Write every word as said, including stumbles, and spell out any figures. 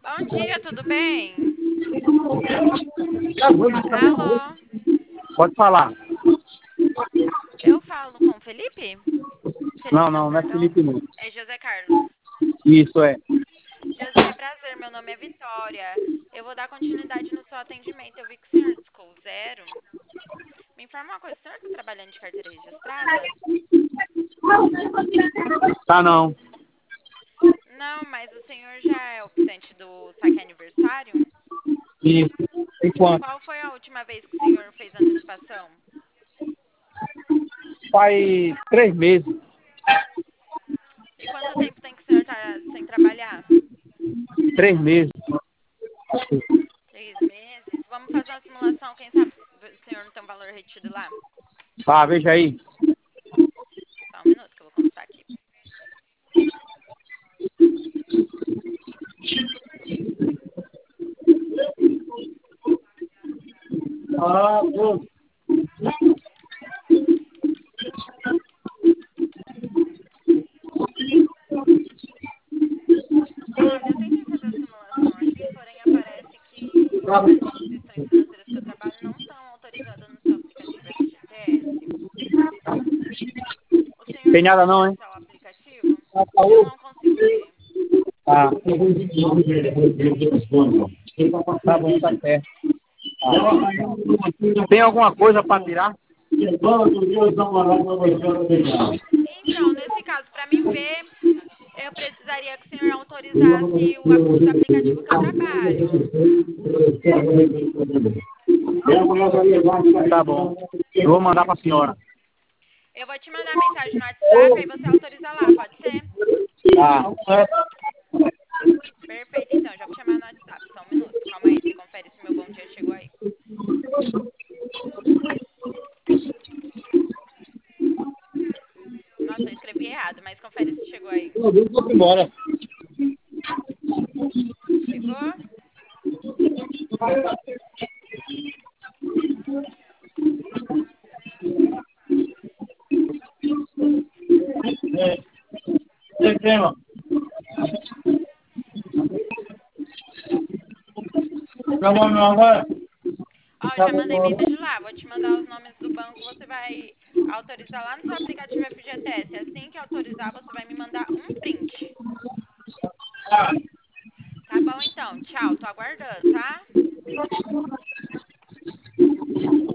Bom dia, tudo bem? Alô? Pode falar. Eu falo com o Felipe? Não, Felipe não, não, não é perdão. Felipe não. É José Carlos. Isso é. José, prazer, meu nome é Vitória. Eu vou dar continuidade no seu atendimento. Eu vi que o senhor discou zero. Me informa uma coisa, o senhor está trabalhando de carteira registrada? Tá não. Não, mas o senhor já é optante do saque aniversário? Isso. Tem quanto? Qual foi a última vez que o senhor fez antecipação? Faz três meses. E quanto tempo tem que o senhor tá sem trabalhar? Três meses. Três meses. Vamos fazer uma simulação, quem sabe o senhor não tem um valor retido lá? Tá, veja aí. Só um minuto que eu vou consultar aqui. Ah, bom. Olha, eu tentei fazer a simulação aqui, porém aparece que as instituições financeiras que eu trabalho não estão autorizadas no seu aplicativo F G T S. O senhor Tem pode nada não, hein? acessar o aplicativo? Eu não consigo ver. Tá. Tá bom, tá certo. Tem alguma coisa para tirar? Então, nesse caso, para mim ver, eu precisaria que o senhor autorizasse o ap- os aplicativos que eu trabalho. Tá bom. Eu vou mandar para a senhora. Eu vou te mandar mensagem no WhatsApp, aí você autoriza lá, pode ser? Tá. Perfeito, então, já vou te chamar no WhatsApp, só um minuto. Calma aí, você confere se meu bom dia chegou aí. Nossa, eu escrevi errado, mas confere se chegou aí. Eu vou embora. Chegou? Tem tema. Tá bom, não, agora. Ó, eu já mandei mensagem lá, vou te mandar os nomes do banco, você vai autorizar lá no seu aplicativo F G T S. Assim que autorizar, você vai me mandar um print. Tá bom então, tchau, tô aguardando, tá?